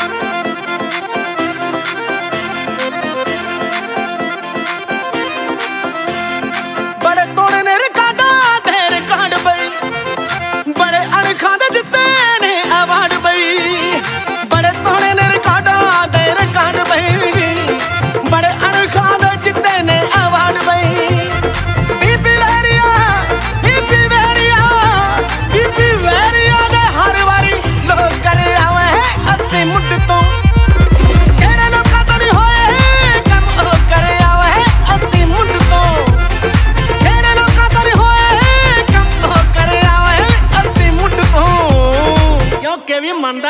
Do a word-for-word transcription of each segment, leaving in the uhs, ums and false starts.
मंदा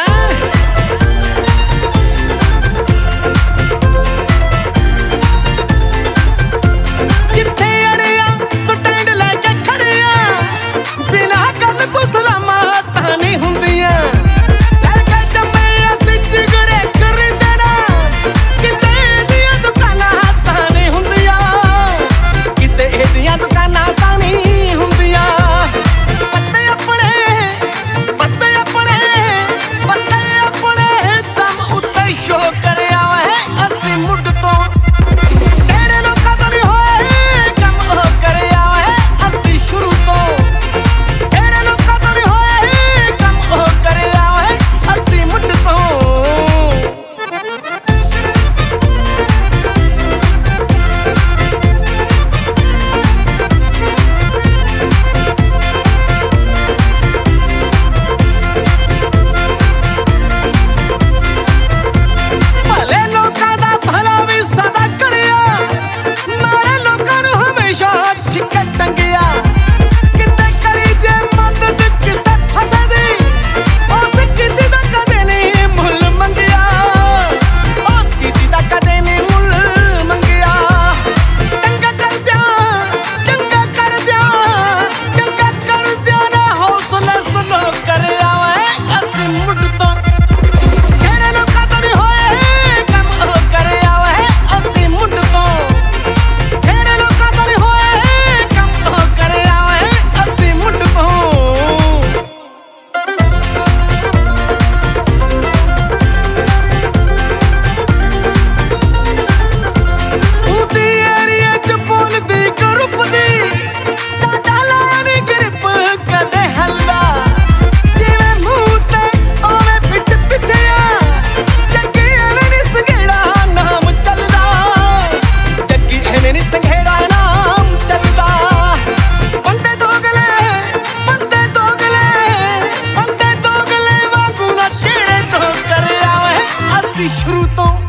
जिथे अड़िया स्टैंड लैके खड़िया बिना गल तो सलामा तानी हुंदिया लड़का जम्मे सिच गुरे कर देना किते दिया दुकाना तानी हुंदिया किते दिया दुकाना तानी हुंदिया पत्ते अपने पत्ते अपने पत्ते अपने दम उत्ते शो कर आवा है असी मुड तो तेरे लोका तो नहीं होए कम हो कर आवा है असी शुरू तो तेरे लोका तो नहीं होए कम हो कर आवा है असी मुड तो भले लोकां दा भला भी सदा करिया माड़े लोकां नूं हमेशा छिक्के टंगिया किते करी जे मदद किसे फसे दी उस कीती दा कदे नहीं मुल मंगिया उस कीती दा कदे नहीं मुल मंगिया चंगा कर दिया चंगा कर दिया चंगा कर दिया ना हौसला सुनो कर आवा है असी मुड तो तेरे लोका तो नहीं होए कम हो कर आवा है असी मुड तो तेरे लोका तो नहीं होए कम हो कर आवा है असी मुड तो उदी एरिया च बोलदी ग्रुप दी साडा लानी ग्रिप कदे हल्ला जिवें मूंह ते ओवें पिट पिछया जग्गी एवें नी संघेड़ा नाम चलदा जग्गी एवें नी संघेड़ा नाम चलदा बंदे दोगले बंदे दोगले बंदे दोगले वांगू ना चेहरे तो कर आवे असी शुरू तो